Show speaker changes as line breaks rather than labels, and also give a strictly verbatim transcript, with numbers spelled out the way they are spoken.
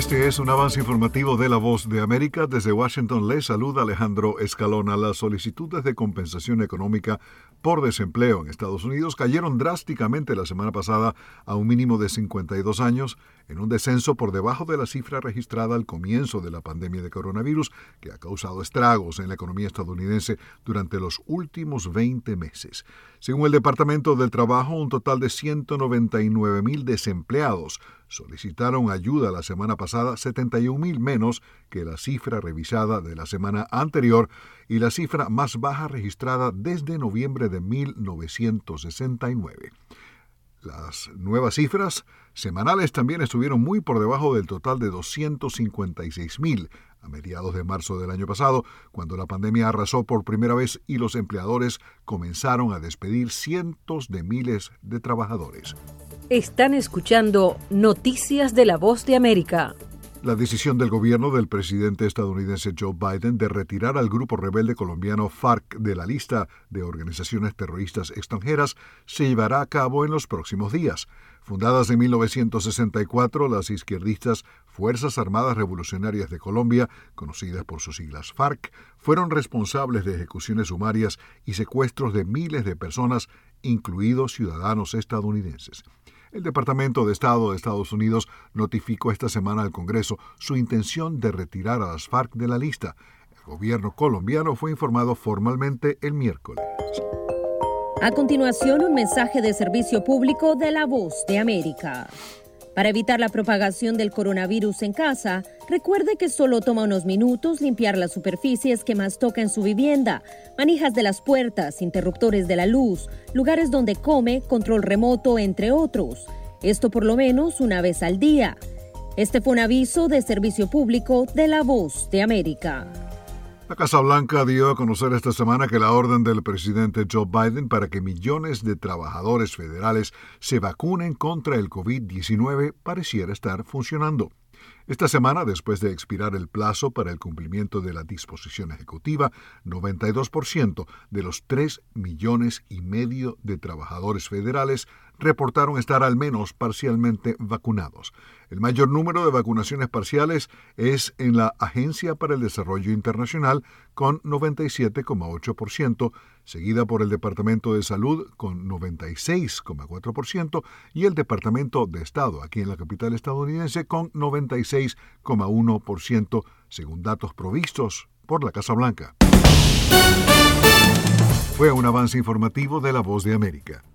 Este es un avance informativo de La Voz de América. Desde Washington les saluda Alejandro Escalona. Las solicitudes de compensación económica por desempleo en Estados Unidos cayeron drásticamente la semana pasada a un mínimo de cincuenta y dos años, en un descenso por debajo de la cifra registrada al comienzo de la pandemia de coronavirus, que ha causado estragos en la economía estadounidense durante los últimos veinte meses. Según el Departamento del Trabajo, un total de ciento noventa y nueve mil desempleados solicitaron ayuda la semana pasada, setenta y un mil menos que la cifra revisada de la semana anterior y la cifra más baja registrada desde noviembre de mil novecientos sesenta y nueve. Las nuevas cifras semanales también estuvieron muy por debajo del total de doscientos cincuenta y seis mil a mediados de marzo del año pasado, cuando la pandemia arrasó por primera vez y los empleadores comenzaron a despedir cientos de miles de trabajadores.
Están escuchando Noticias de La Voz de América.
La decisión del gobierno del presidente estadounidense Joe Biden de retirar al grupo rebelde colombiano FARC de la lista de organizaciones terroristas extranjeras se llevará a cabo en los próximos días. Fundadas en mil novecientos sesenta y cuatro, las izquierdistas Fuerzas Armadas Revolucionarias de Colombia, conocidas por sus siglas FARC, fueron responsables de ejecuciones sumarias y secuestros de miles de personas, incluidos ciudadanos estadounidenses. El Departamento de Estado de Estados Unidos notificó esta semana al Congreso su intención de retirar a las FARC de la lista. El gobierno colombiano fue informado formalmente el miércoles.
A continuación, un mensaje de servicio público de La Voz de América. Para evitar la propagación del coronavirus en casa, recuerde que solo toma unos minutos limpiar las superficies que más toca en su vivienda, manijas de las puertas, interruptores de la luz, lugares donde come, control remoto, entre otros. Esto por lo menos una vez al día. Este fue un aviso de servicio público de La Voz de América.
La Casa Blanca dio a conocer esta semana que la orden del presidente Joe Biden para que millones de trabajadores federales se vacunen contra el covid diecinueve pareciera estar funcionando. Esta semana, después de expirar el plazo para el cumplimiento de la disposición ejecutiva, noventa y dos por ciento de los tres millones y medio de trabajadores federales reportaron estar al menos parcialmente vacunados. El mayor número de vacunaciones parciales es en la Agencia para el Desarrollo Internacional, con noventa y siete coma ocho por ciento, seguida por el Departamento de Salud con noventa y seis coma cuatro por ciento y el Departamento de Estado, aquí en la capital estadounidense, con noventa y seis coma uno por ciento, según datos provistos por la Casa Blanca. Fue un avance informativo de La Voz de América.